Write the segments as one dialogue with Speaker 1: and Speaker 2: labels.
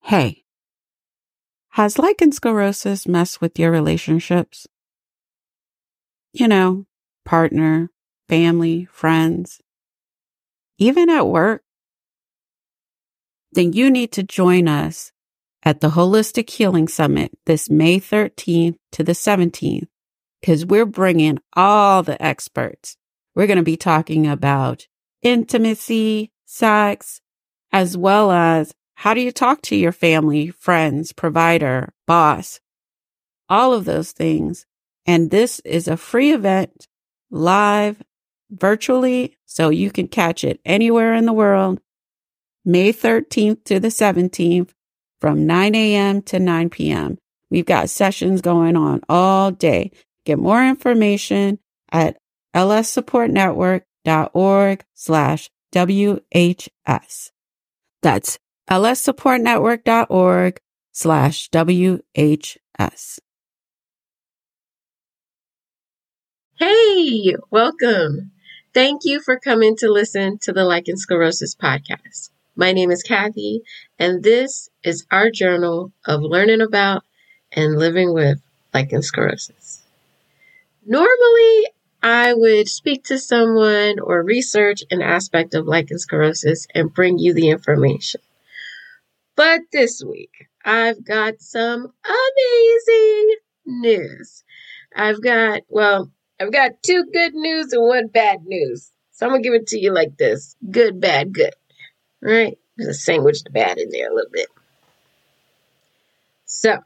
Speaker 1: Hey, has lichen sclerosis messed with your relationships? You know, partner, family, friends, even at work? Then you need to join us at the Holistic Healing Summit this May 13th to the 17th, because we're bringing all the experts. We're going to be talking about intimacy, sex, as well as how do you talk to your family, friends, provider, boss, all of those things. And this is a free event, live, virtually, so you can catch it anywhere in the world, May 13th to the 17th from 9 a.m. to 9 p.m. We've got sessions going on all day. Get more information at lssupportnetwork.org/WHS. That's lssupportnetwork.org/WHS.
Speaker 2: Hey, welcome. Thank you for coming to listen to the Lichen Sclerosis podcast. My name is Kathy, and this is our journal of learning about and living with lichen sclerosis. Normally, I would speak to someone or research an aspect of lichen sclerosis and bring you the information. But this week, I've got some amazing news. I've got two good news and one bad news. So I'm going to give it to you like this. Good, bad, good. All right? Just sandwich the bad in there a little bit. So,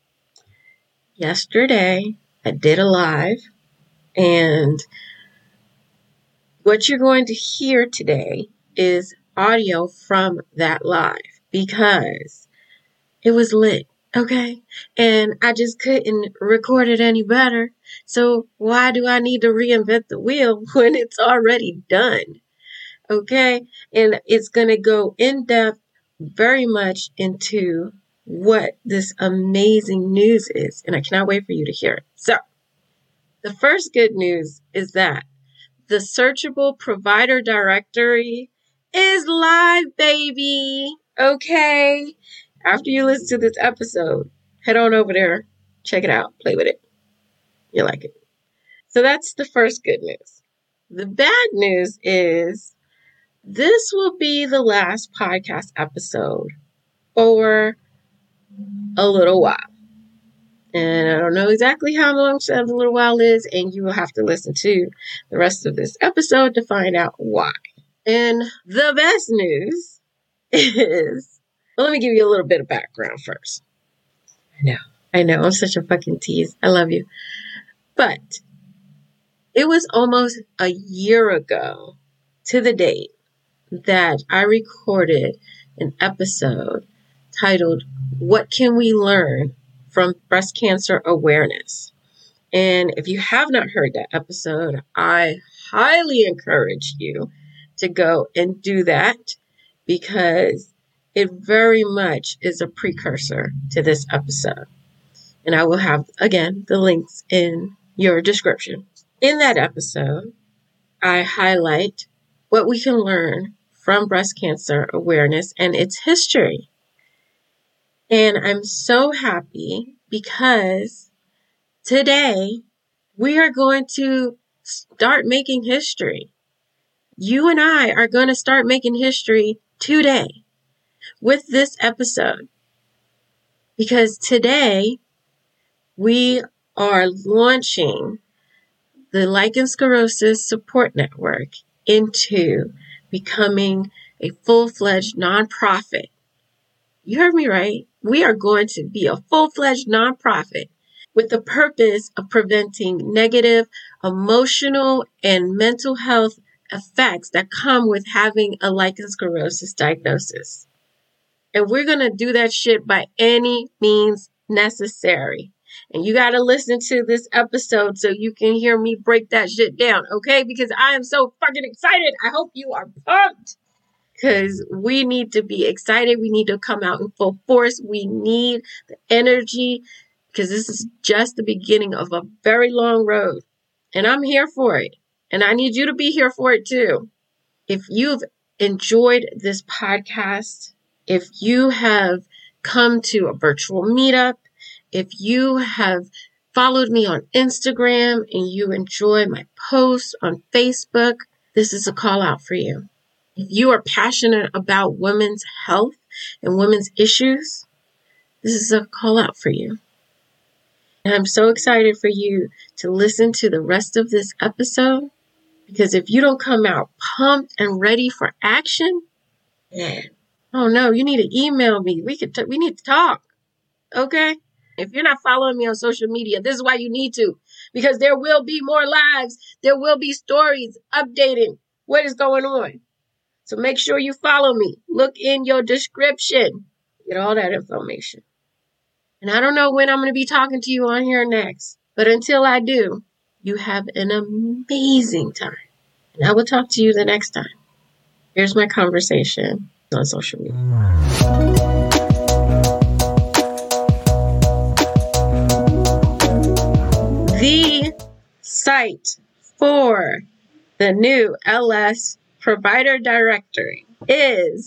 Speaker 2: yesterday, I did a live. And what you're going to hear today is audio from that live because it was lit. Okay. And I just couldn't record it any better. So why do I need to reinvent the wheel when it's already done? Okay. And it's going to go in depth very much into what this amazing news is. And I cannot wait for you to hear it. So the first good news is that the searchable provider directory is live, baby. Okay. After you listen to this episode, head on over there, check it out, play with it. You'll like it. So that's the first good news. The bad news is this will be the last podcast episode for a little while. And I don't know exactly how long a little while is, and you will have to listen to the rest of this episode to find out why. And the best news is, well, let me give you a little bit of background first. I know, I'm such a fucking tease. I love you. But it was almost a year ago to the date that I recorded an episode titled, What Can We Learn from Breast Cancer Awareness? And if you have not heard that episode, I highly encourage you to go and do that because it very much is a precursor to this episode. And I will have, again, the links in your description. In that episode, I highlight what we can learn from breast cancer awareness and its history. And I'm so happy because today we are going to start making history. You and I are going to start making history today with this episode. Because today we are launching the Lichen Sclerosis Support Network into becoming a full-fledged nonprofit. You heard me right. We are going to be a full-fledged nonprofit with the purpose of preventing negative emotional and mental health effects that come with having a lichen sclerosis diagnosis. And we're going to do that shit by any means necessary. And you got to listen to this episode so you can hear me break that shit down, okay? Because I am so fucking excited. I hope you are pumped. Because we need to be excited. We need to come out in full force. We need the energy because this is just the beginning of a very long road. And I'm here for it. And I need you to be here for it too. If you've enjoyed this podcast, if you have come to a virtual meetup, if you have followed me on Instagram and you enjoy my posts on Facebook, this is a call out for you. If you are passionate about women's health and women's issues, this is a call out for you. And I'm so excited for you to listen to the rest of this episode, because if you don't come out pumped and ready for action, man, oh no, you need to email me. We need to talk. Okay? If you're not following me on social media, this is why you need to, because there will be more lives. There will be stories updating what is going on. So make sure you follow me. Look in your description. Get all that information. And I don't know when I'm going to be talking to you on here next, but until I do, you have an amazing time. And I will talk to you the next time. Here's my conversation on social media. The site for the new LS provider directory is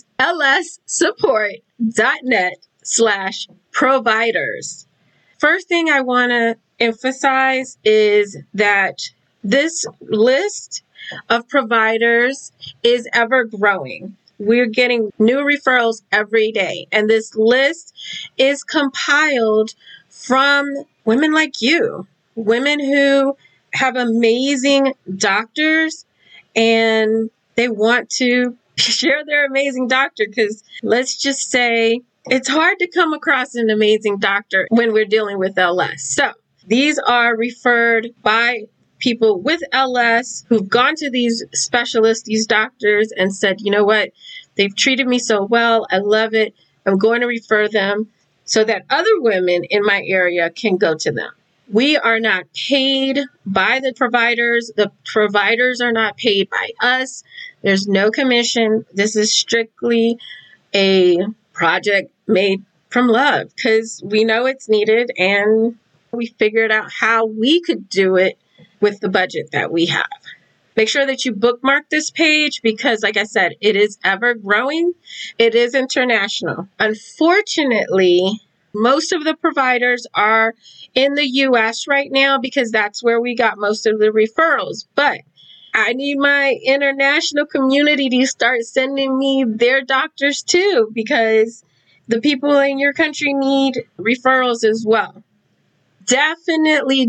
Speaker 2: lssupport.net/providers. First thing I want to emphasize is that this list of providers is ever growing. We're getting new referrals every day, and this list is compiled from women like you, women who have amazing doctors and they want to share their amazing doctor, because let's just say it's hard to come across an amazing doctor when we're dealing with LS. So these are referred by people with LS who've gone to these specialists, these doctors, and said, you know what, they've treated me so well. I love it. I'm going to refer them so that other women in my area can go to them. We are not paid by the providers. The providers are not paid by us. There's no commission. This is strictly a project made from love because we know it's needed and we figured out how we could do it with the budget that we have. Make sure that you bookmark this page because, like I said, it is ever growing. It is international. Unfortunately, most of the providers are in the U.S. right now because that's where we got most of the referrals. But I need my international community to start sending me their doctors too, because the people in your country need referrals as well. Definitely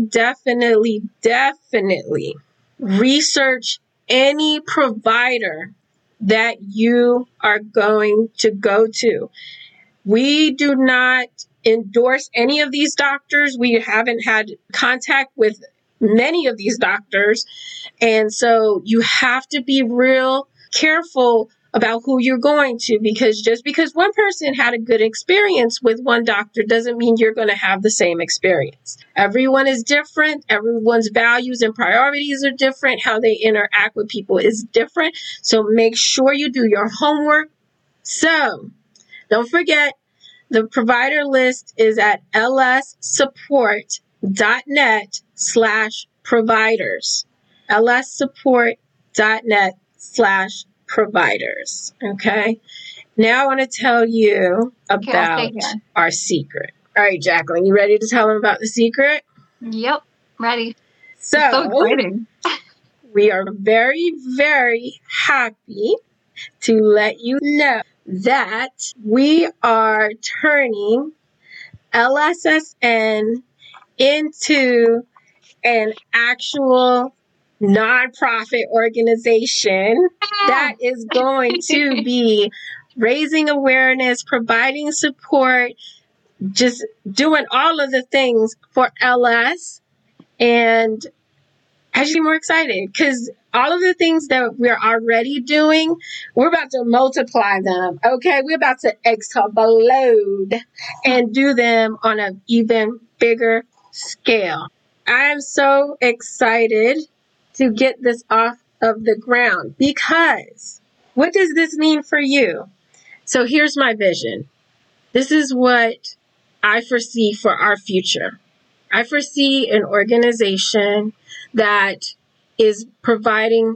Speaker 2: research any provider that you are going to go to. We do not endorse any of these doctors. We haven't had contact with many of these doctors. And so you have to be real careful about who you're going to, because just because one person had a good experience with one doctor doesn't mean you're going to have the same experience. Everyone is different. Everyone's values and priorities are different. How they interact with people is different. So make sure you do your homework. So don't forget, the provider list is at lssupport.net/providers. lssupport.net/providers. Okay. Now I want to tell you about our secret. All right, Jacqueline, you ready to tell them about the secret?
Speaker 3: Yep, ready.
Speaker 2: So
Speaker 3: exciting.
Speaker 2: We are very, very happy to let you know that we are turning LSSN into an actual nonprofit organization that is going to be raising awareness, providing support, just doing all of the things for LS. And I should be more excited because all of the things that we're already doing, we're about to multiply them. Okay, we're about to explode and do them on an even bigger scale. I am so excited to get this off of the ground because what does this mean for you? So here's my vision. This is what I foresee for our future. I foresee an organization that is providing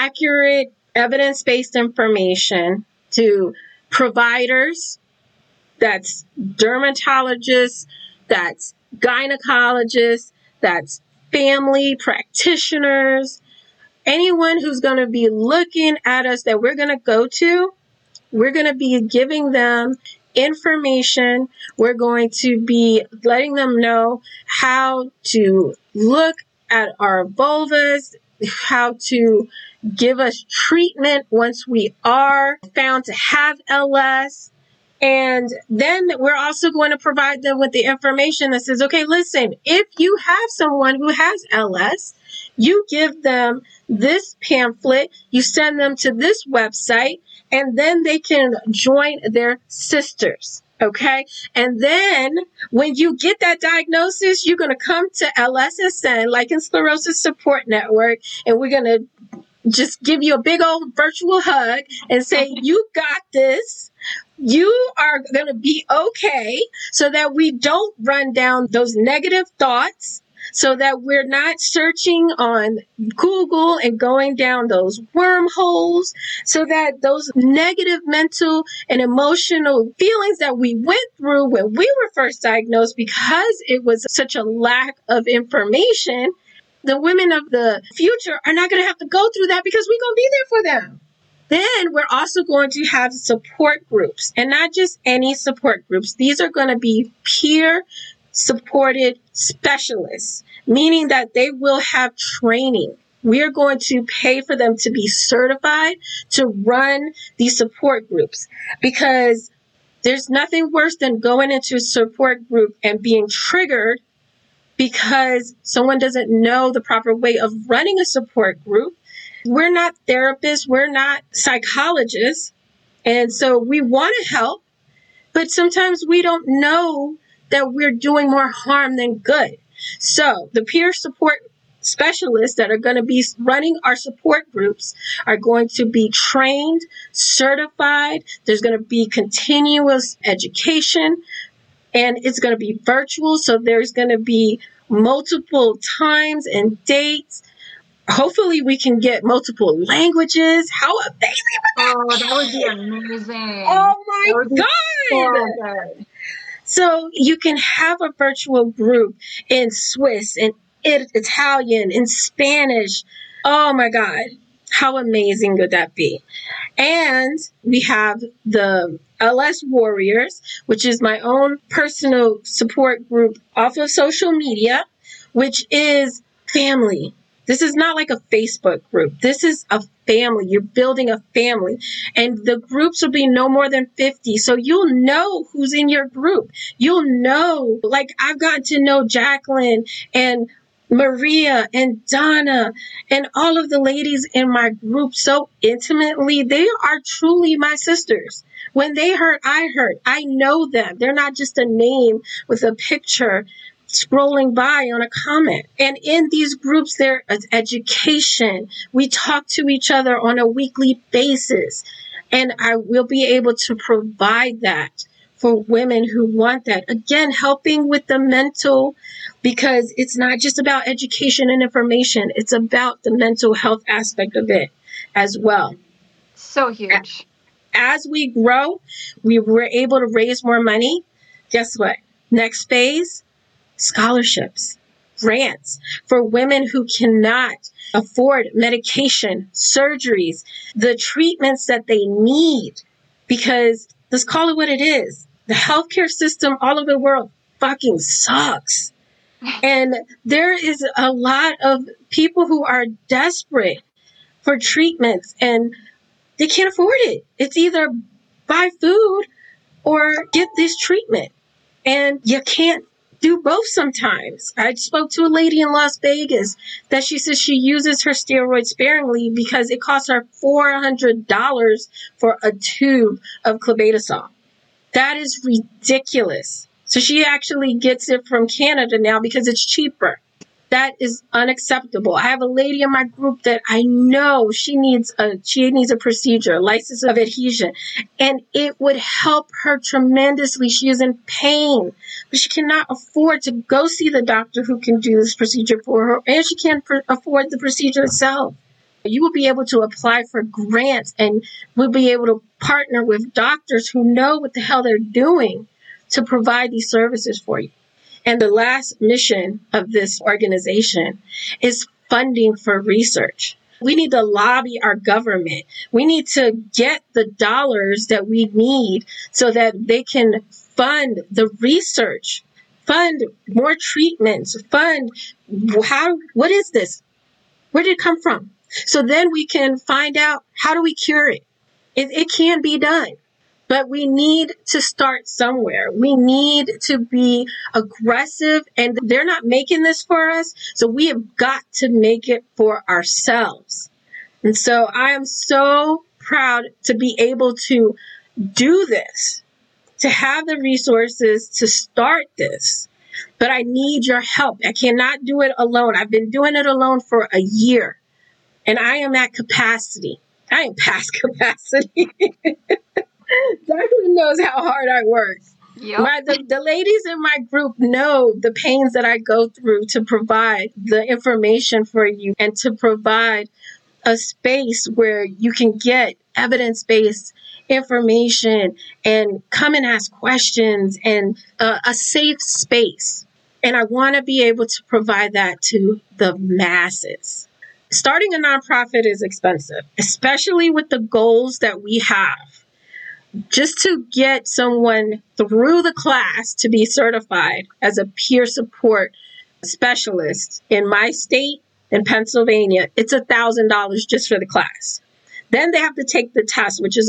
Speaker 2: accurate, evidence-based information to providers, That's dermatologists, that's gynecologists, that's family practitioners, anyone who's going to be looking at us that we're going to go to. We're going to be giving them information. We're going to be letting them know how to look at our vulvas, how to give us treatment once we are found to have LS. And then we're also going to provide them with the information that says, okay, listen, if you have someone who has LS, you give them this pamphlet, you send them to this website, and then they can join their sisters. Okay. And then when you get that diagnosis, you're going to come to LSSN, Lichen Sclerosis Support Network, and we're going to just give you a big old virtual hug and say, you got this. You are going to be okay, so that we don't run down those negative thoughts, so that we're not searching on Google and going down those wormholes, so that those negative mental and emotional feelings that we went through when we were first diagnosed, because it was such a lack of information, the women of the future are not going to have to go through that, because we're going to be there for them. Then we're also going to have support groups, and not just any support groups. These are going to be peer supported specialists, meaning that they will have training. We are going to pay for them to be certified to run these support groups, because there's nothing worse than going into a support group and being triggered because someone doesn't know the proper way of running a support group. We're not therapists, we're not psychologists, and so we want to help, but sometimes we don't know that we're doing more harm than good. So the peer support specialists that are going to be running our support groups are going to be trained, certified. There's going to be continuous education, and it's going to be virtual. So there's going to be multiple times and dates. Hopefully we can get multiple languages. How amazing would that
Speaker 3: be? That would be amazing.
Speaker 2: Oh my God.
Speaker 3: So good.
Speaker 2: So you can have a virtual group in Swiss, in Italian, in Spanish. Oh my God. How amazing would that be? And we have the LS Warriors, which is my own personal support group off of social media, which is family. This is not like a Facebook group. This is a family. You're building a family. And the groups will be no more than 50. So you'll know who's in your group. You'll know, like I've gotten to know Jacqueline and Maria and Donna and all of the ladies in my group so intimately. They are truly my sisters. When they hurt, I hurt. I know them. They're not just a name with a picture scrolling by on a comment. And in these groups, there is education. We talk to each other on a weekly basis. And I will be able to provide that for women who want that. Again, helping with the mental, because it's not just about education and information. It's about the mental health aspect of it as well.
Speaker 3: So huge.
Speaker 2: As we grow, we were able to raise more money. Guess what? Next phase, scholarships, grants for women who cannot afford medication, surgeries, the treatments that they need. Because let's call it what it is. The healthcare system all over the world fucking sucks. And there is a lot of people who are desperate for treatments and they can't afford it. It's either buy food or get this treatment. And you can't do both sometimes. I spoke to a lady in Las Vegas that she says she uses her steroids sparingly because it costs her $400 for a tube of clobetasol. That is ridiculous. So she actually gets it from Canada now because it's cheaper. That is unacceptable. I have a lady in my group that I know she needs a procedure, lysis of adhesion, and it would help her tremendously. She is in pain, but she cannot afford to go see the doctor who can do this procedure for her, and she can't afford the procedure itself. You will be able to apply for grants and we'll be able to partner with doctors who know what the hell they're doing to provide these services for you. And the last mission of this organization is funding for research. We need to lobby our government. We need to get the dollars that we need so that they can fund the research, fund more treatments, fund what is this? Where did it come from? So then we can find out, how do we cure it? It can be done. But we need to start somewhere. We need to be aggressive, and they're not making this for us. So we have got to make it for ourselves. And so I am so proud to be able to do this, to have the resources to start this. But I need your help. I cannot do it alone. I've been doing it alone for a year, and I am at capacity. I am past capacity. Jacqueline knows how hard I work.
Speaker 3: Yep.
Speaker 2: The ladies in my group know the pains that I go through to provide the information for you and to provide a space where you can get evidence-based information and come and ask questions and a safe space. And I want to be able to provide that to the masses. Starting a nonprofit is expensive, especially with the goals that we have. Just to get someone through the class to be certified as a peer support specialist in my state, in Pennsylvania, it's $1,000 just for the class. Then they have to take the test, which is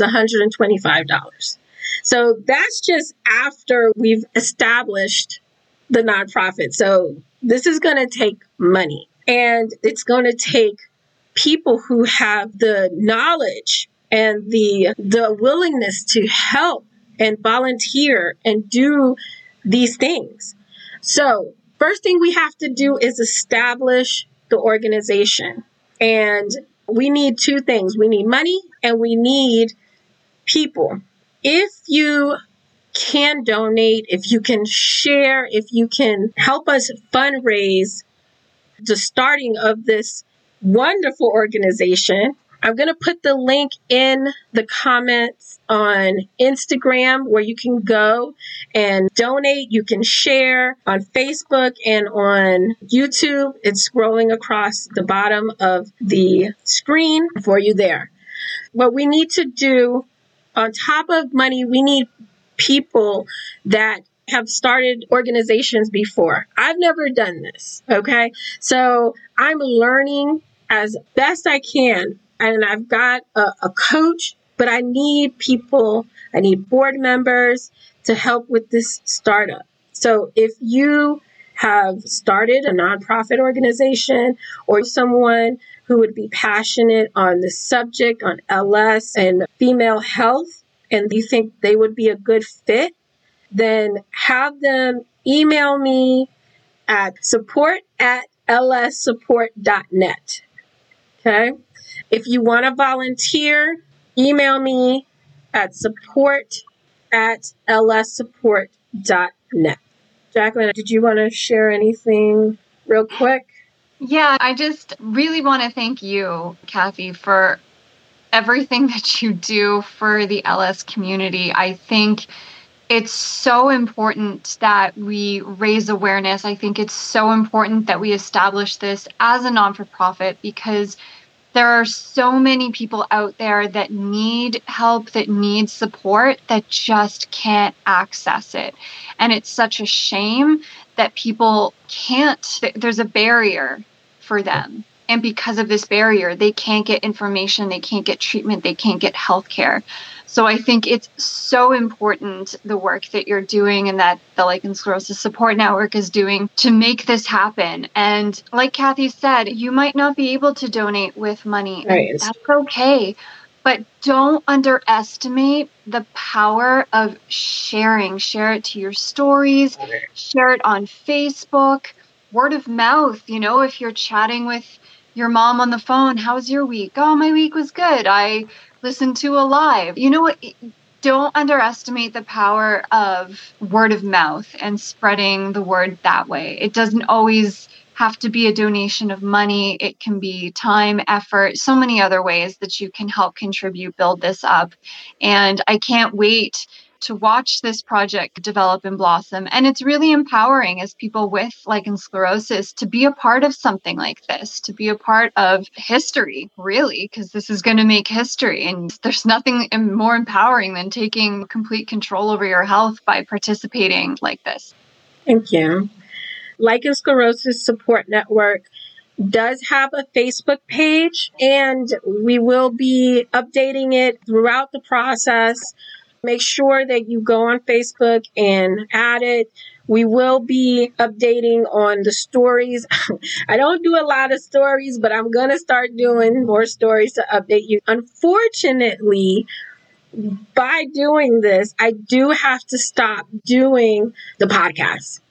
Speaker 2: $125. So that's just after we've established the nonprofit. So this is going to take money, and it's going to take people who have the knowledge and the willingness to help and volunteer and do these things. So first thing we have to do is establish the organization. And we need two things. We need money and we need people. If you can donate, if you can share, if you can help us fundraise the starting of this wonderful organization, I'm going to put the link in the comments on Instagram where you can go and donate. You can share on Facebook and on YouTube. It's scrolling across the bottom of the screen for you there. What we need to do on top of money, we need people that have started organizations before. I've never done this, okay? So I'm learning as best I can. And I've got a coach, but I need people, I need board members to help with this startup. So if you have started a nonprofit organization or someone who would be passionate on the subject, on LS and female health, and you think they would be a good fit, then have them email me at support@lssupport.net. Okay? If you want to volunteer, email me at support@lssupport.net. Jacqueline, did you want to share anything real quick?
Speaker 3: Yeah, I just really want to thank you, Kathy, for everything that you do for the LS community. I think it's so important that we raise awareness. I think it's so important that we establish this as a non-for-profit because there are so many people out there that need help, that need support, that just can't access it. And it's such a shame that people can't, there's a barrier for them. And because of this barrier, they can't get information, they can't get treatment, they can't get healthcare. So I think it's so important, the work that you're doing and that the Lichen Sclerosis Support Network is doing to make this happen. And like Kathy said, you might not be able to donate with money.
Speaker 2: Right.
Speaker 3: That's okay. But don't underestimate the power of sharing. Share it to your stories, share it on Facebook, word of mouth. You know, if you're chatting with your mom on the phone, how's your week? Oh, my week was good. I listened to a live. You know what? Don't underestimate the power of word of mouth and spreading the word that way. It doesn't always have to be a donation of money. It can be time, effort, so many other ways that you can help contribute, build this up. And I can't wait to watch this project develop and blossom. And it's really empowering as people with lichen sclerosis to be a part of something like this, to be a part of history, really, because this is going to make history. And there's nothing more empowering than taking complete control over your health by participating like this.
Speaker 2: Thank you. Lichen Sclerosis Support Network does have a Facebook page, and we will be updating it throughout the process. Make sure that you go on Facebook and add it. We will be updating on the stories. I don't do a lot of stories, but I'm going to start doing more stories to update you. Unfortunately, by doing this, I do have to stop doing the podcast.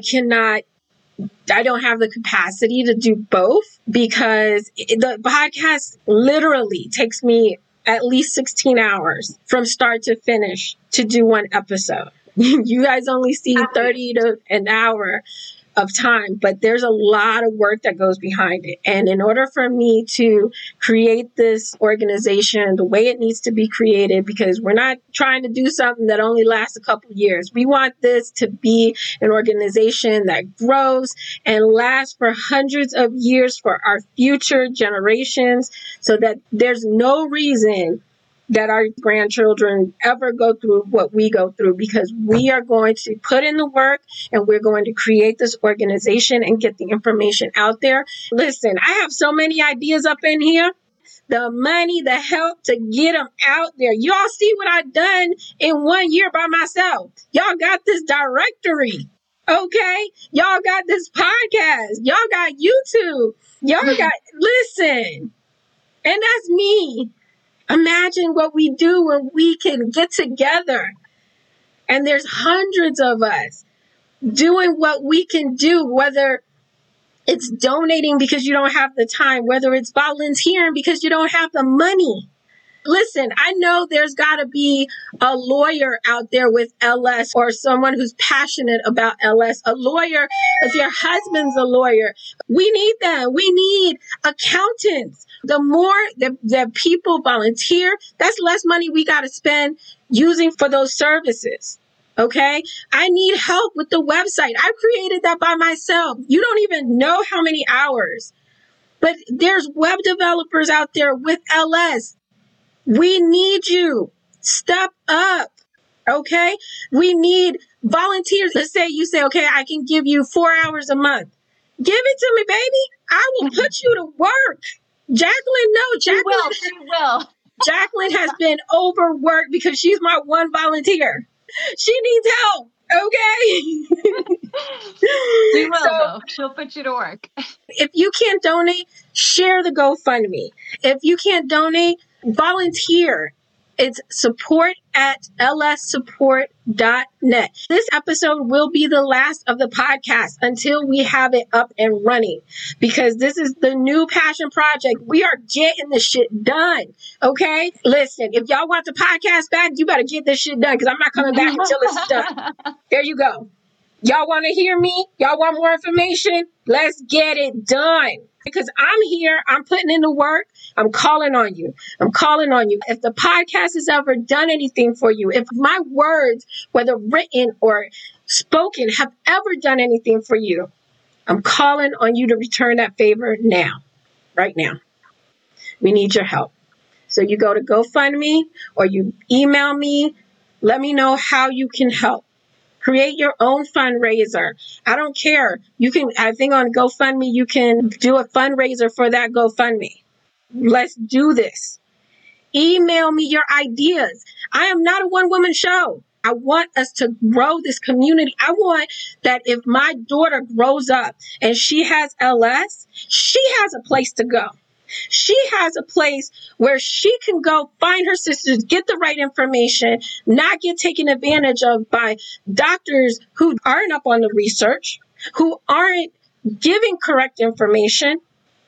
Speaker 2: I don't have the capacity to do both because the podcast literally takes me at least 16 hours from start to finish to do one episode. You guys only see 30 to an hour of time, but there's a lot of work that goes behind it. And in order for me to create this organization the way it needs to be created, because we're not trying to do something that only lasts a couple of years. We want this to be an organization that grows and lasts for hundreds of years for our future generations, so that there's no reason that our grandchildren ever go through what we go through, because we are going to put in the work and we're going to create this organization and get the information out there. Listen, I have so many ideas up in here. The money, the help to get them out there. Y'all see what I've done in 1 year by myself. Y'all got this directory. Okay? Y'all got this podcast. Y'all got YouTube. Y'all got, listen. And that's me. Imagine what we do when we can get together. And there's hundreds of us doing what we can do, whether it's donating because you don't have the time, whether it's volunteering because you don't have the money. Listen, I know there's got to be a lawyer out there with LS, or someone who's passionate about LS. A lawyer, if your husband's a lawyer, we need them. We need accountants. The more that people volunteer, that's less money we got to spend using for those services. Okay? I need help with the website. I created that by myself. You don't even know how many hours. But there's web developers out there with LS. We need you. Step up. Okay? We need volunteers. Let's say you say, okay, I can give you 4 hours a month. Give it to me, baby. I will put you to work. Jacqueline, no.
Speaker 3: She will.
Speaker 2: Jacqueline has been overworked because she's my one volunteer. She needs help. Okay?
Speaker 3: She will, though. She'll put you to work.
Speaker 2: If you can't donate, share the GoFundMe. If you can't donate, volunteer. It's support@lssupport.net. This episode will be the last of the podcast until we have it up and running, because this is the new passion project. We are getting this shit done. Okay? Listen, if y'all want the podcast back, you better get this shit done, because I'm not coming back until it's done. There you go. Y'all want to hear me? Y'all want more information? Let's get it done. Because I'm here, I'm putting in the work, I'm calling on you. I'm calling on you. If the podcast has ever done anything for you, if my words, whether written or spoken, have ever done anything for you, I'm calling on you to return that favor now, right now. We need your help. So you go to GoFundMe or you email me, let me know how you can help. Create your own fundraiser. I don't care. You can, I think on GoFundMe, you can do a fundraiser for that GoFundMe. Let's do this. Email me your ideas. I am not a one-woman show. I want us to grow this community. I want that if my daughter grows up and she has LS, she has a place to go. She has a place where she can go find her sisters, get the right information, not get taken advantage of by doctors who aren't up on the research, who aren't giving correct information.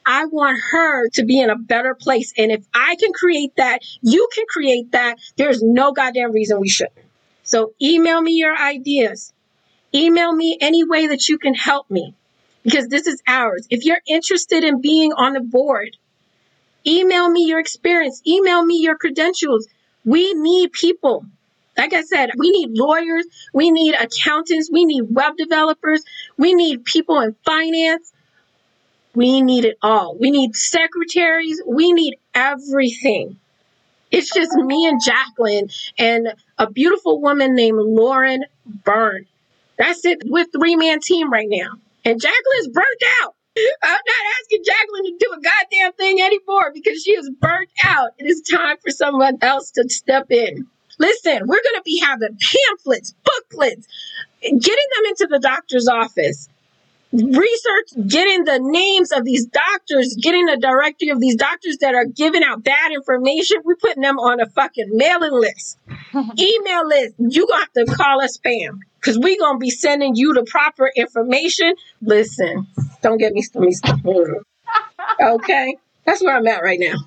Speaker 2: I want her to be in a better place. And if I can create that, you can create that. There's no goddamn reason we shouldn't. So email me your ideas. Email me any way that you can help me, because this is ours. If you're interested in being on the board, email me your experience. Email me your credentials. We need people. Like I said, we need lawyers. We need accountants. We need web developers. We need people in finance. We need it all. We need secretaries. We need everything. It's just me and Jacqueline and a beautiful woman named Lauren Byrne. That's it. We're a 3-man team right now. And Jacqueline's burnt out. I'm not asking Jacqueline to do a goddamn thing anymore because she is burnt out. It is time for someone else to step in. Listen, we're going to be having pamphlets, booklets, getting them into the doctor's office. Research, getting the names of these doctors, getting the directory of these doctors that are giving out bad information. We're putting them on a fucking mailing list, email list. You got to call us spam because we're going to be sending you the proper information. Listen, don't get me started. Okay? That's where I'm at right now.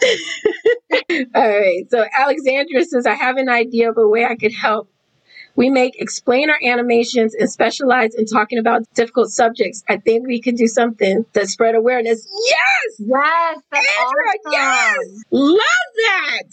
Speaker 2: All right. So Alexandria says, I have an idea of a way I could help. We make explainer animations and specialize in talking about difficult subjects. I think we could do something to spread awareness. Yes!
Speaker 3: Yes, that's
Speaker 2: Andrea,
Speaker 3: awesome.
Speaker 2: yes! Love that!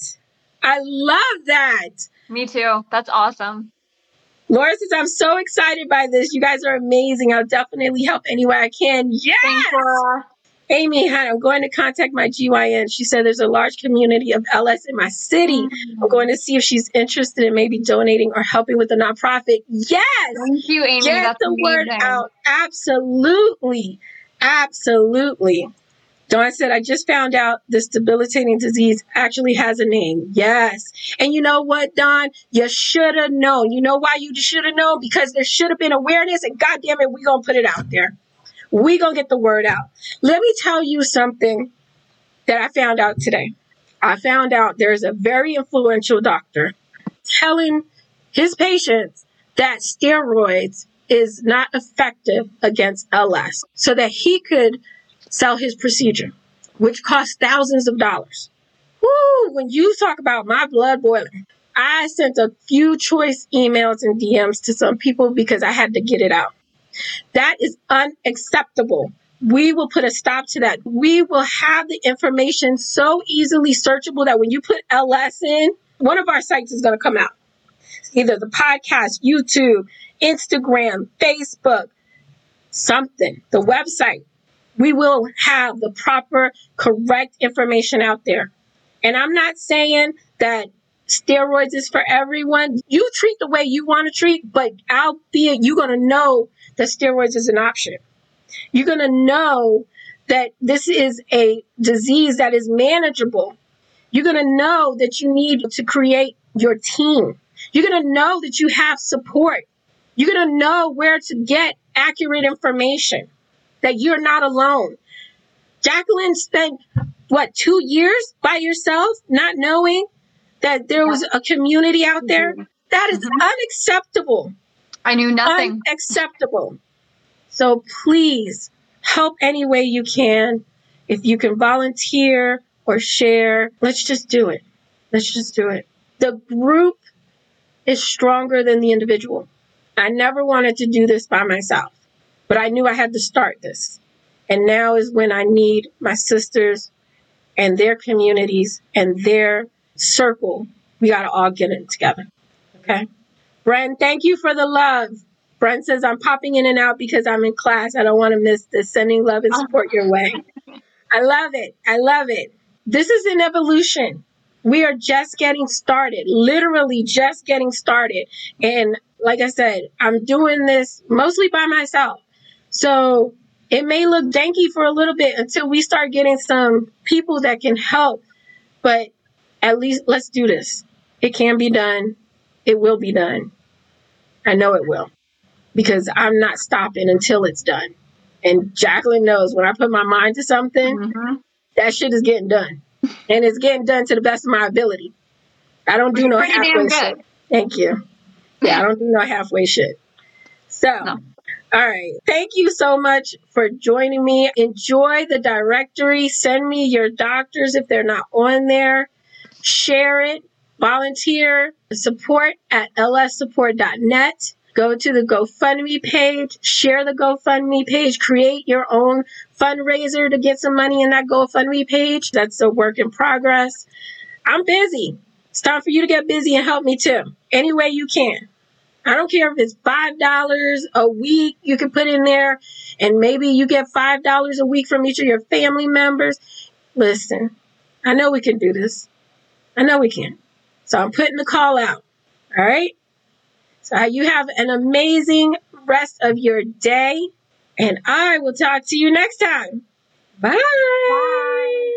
Speaker 2: I love that.
Speaker 3: Me too. That's awesome.
Speaker 2: Laura says, I'm so excited by this. You guys are amazing. I'll definitely help any way I can. Yes!
Speaker 3: Thanks, Laura.
Speaker 2: Amy, hi, I'm going to contact my GYN. She said there's a large community of LS in my city. I'm going to see if she's interested in maybe donating or helping with the nonprofit. Yes.
Speaker 3: Thank you, Amy.
Speaker 2: Get
Speaker 3: That's
Speaker 2: the
Speaker 3: amazing.
Speaker 2: word out. Absolutely. Absolutely. Dawn said, I just found out this debilitating disease actually has a name. Yes. And you know what, Dawn? You should have known. You know why you should have known? Because there should have been awareness, and goddamn it, we're going to put it out there. We're going to get the word out. Let me tell you something that I found out today. I found out there's a very influential doctor telling his patients that steroids is not effective against LS so that he could sell his procedure, which costs thousands of dollars. Woo, when you talk about my blood boiling, I sent a few choice emails and DMs to some people because I had to get it out. That is unacceptable. We will put a stop to that. We will have the information so easily searchable that when you put LS in, one of our sites is going to come out. Either the podcast, YouTube, Instagram, Facebook, something, the website. We will have the proper, correct information out there. And I'm not saying that steroids is for everyone. You treat the way you want to treat, but albeit you're going to know that steroids is an option. You're going to know that this is a disease that is manageable. You're going to know that you need to create your team. You're going to know that you have support. You're going to know where to get accurate information, that you're not alone. Jacqueline spent, 2 years by yourself, not knowing that there was a community out there? That is unacceptable.
Speaker 3: I knew nothing.
Speaker 2: Unacceptable. So please help any way you can. If you can volunteer or share, let's just do it. Let's just do it. The group is stronger than the individual. I never wanted to do this by myself, but I knew I had to start this. And now is when I need my sisters and their communities and their circle. We got to all get it together. Okay? Bren, thank you for the love. Bren says, I'm popping in and out because I'm in class. I don't want to miss this. Sending love and support your way. I love it. I love it. This is an evolution. We are just getting started, literally just getting started. And like I said, I'm doing this mostly by myself. So it may look danky for a little bit until we start getting some people that can help. But at least let's do this. It can be done. It will be done. I know it will. Because I'm not stopping until it's done. And Jacqueline knows when I put my mind to something, that shit is getting done. And it's getting done to the best of my ability. I don't do no halfway shit. Thank you. Yeah, I don't do no halfway shit. So, All right. Thank you so much for joining me. Enjoy the directory. Send me your doctors if they're not on there. Share it. Volunteer. Support at lssupport.net. Go to the GoFundMe page. Share the GoFundMe page. Create your own fundraiser to get some money in that GoFundMe page. That's a work in progress. I'm busy. It's time for you to get busy and help me too. Any way you can. I don't care if it's $5 a week you can put in there, and maybe you get $5 a week from each of your family members. Listen, I know we can do this. I know we can. So I'm putting the call out. All right? So you have an amazing rest of your day, and I will talk to you next time. Bye. Bye.